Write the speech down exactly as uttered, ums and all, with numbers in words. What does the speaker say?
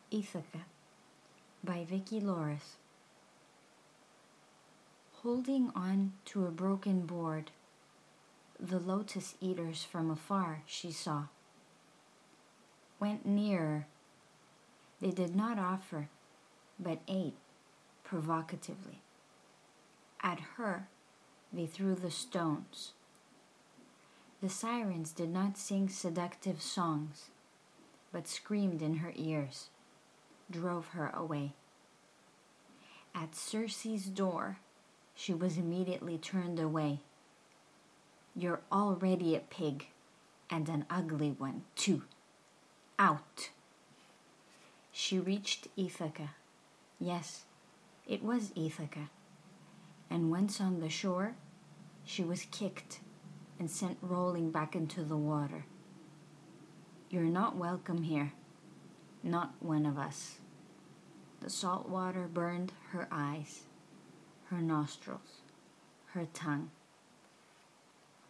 Ithaca by Vicki Loris. Holding on to a broken board, the lotus eaters from afar she saw, went nearer. They did not offer, but ate provocatively. At her, they threw the stones. The sirens did not sing seductive songs, but screamed in her ears, drove her away. At Circe's door, she was immediately turned away. You're already a pig, and an ugly one, too. Out! She reached Ithaca. Yes, it was Ithaca. And once on the shore, she was kicked and sent rolling back into the water. You're not welcome here, not one of us. The salt water burned her eyes, her nostrils, her tongue.